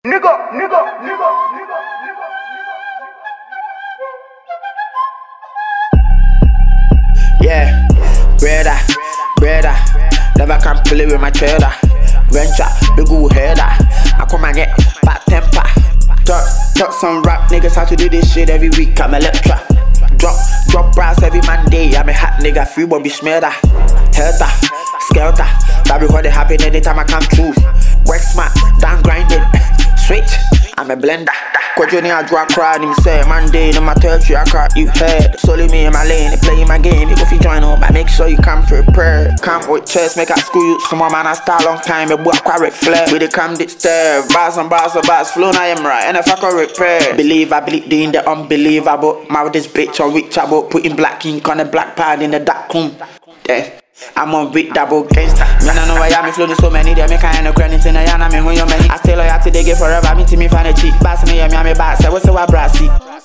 Yeah, brother, never can play with my trader. Venture, big old header. I come and get bad temper. Talk some rap niggas how to do this shit every week. I'm a lecturer. Drop brass every Monday. I'm a hot nigga, free Bobby Schmelter. Helter, skelter. That because they happen anytime I come through. Work smart, down grinding. Switch, I'm a blender. Cause you need a draw crowd, him say Monday, in my territory, I caught you head. Solely me in my lane, they play my game. If you join up, I make sure you come prepared. Come with chest, make a school you. Some more man, I start long time, a boy, quarry flare. We they come this stare, bars and bars, flow, I am right, and if I can repair. Believe, I believe in the unbelievable. Marry this bitch unreachable, putting black ink on the black pad in the dark room. Yeah. I'm on big double gangster. Man, I know I am floating so many. They make kind of credit in a yana. Me when you many. I stay loyal to they get forever. Me to me find a cheap. Bass me, I'm a bass. I was so I brassy.